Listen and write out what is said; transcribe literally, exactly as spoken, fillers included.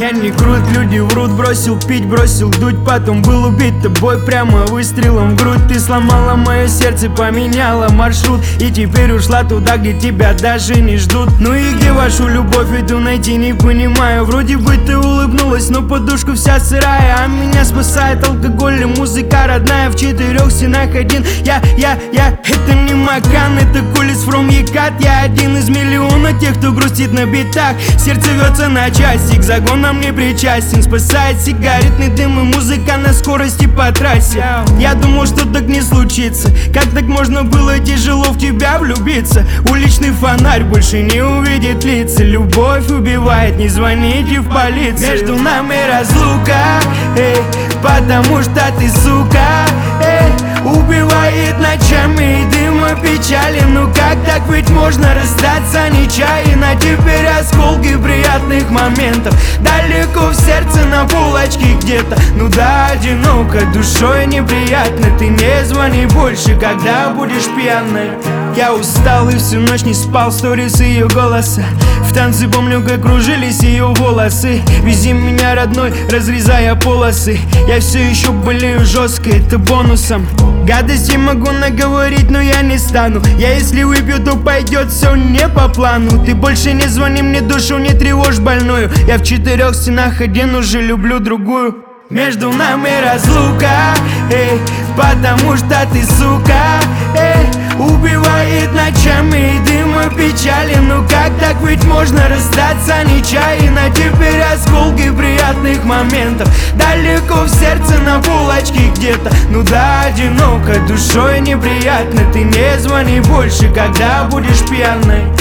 я не крут, люди врут. Бросил пить, бросил дуть, потом был убит тобой прямо выстрелом в грудь. Ты сломала мое сердце, поменяла маршрут, и теперь ушла туда, где тебя даже не ждут. Ну и где вашу любовь иду найти, не понимаю. Вроде бы ты улыбнулась, но подушка вся сырая. А меня спасает алкоголь и музыка родная. В четырех стенах один я, я, я. Это не Макан, это Кулис from Екат. Я один из миллиона тех, кто грустит на битах. Сердце рвется на части, к загонам не причастен. Спасает сигаретный дым и музыка на скорости по трассе. Я думал, что так не случится. Как так можно было тяжело в тебя влюбиться? Уличный фонарь больше не увидит лица. Любовь убивает, не звоните в полицию. Между нами разлука, эй, потому что ты, сука, эй, убивает ночами и дыма печали. Ну как так ведь можно расстаться нечаянно? Теперь осколки приятных моментов далеко в сердце на полочке где-то. Ну да, одиноко, душой неприятно. Ты не звони больше, когда будешь пьяной. Я устал и всю ночь не спал, сторис ее голоса. В танце помню, как кружились ее волосы. Вези меня, родной, разрезая полосы. Я все еще болею жестко, это бонусом. Гадости могу наговорить, но я не стану. Я если выпью, то пойдет все не по плану. Ты больше не звони мне, душу не тревожь больную. Я в четырех стенах один, уже люблю другую. Между нами разлука, эй, потому что ты, сука, эй, убивает ночами и дыма печали. Ну как так ведь можно расстаться нечаянно? Теперь осколки приятных моментов далеко в сердце на полочке где-то. Ну да, одиноко, душой неприятно. Ты не звони больше, когда будешь пьяной.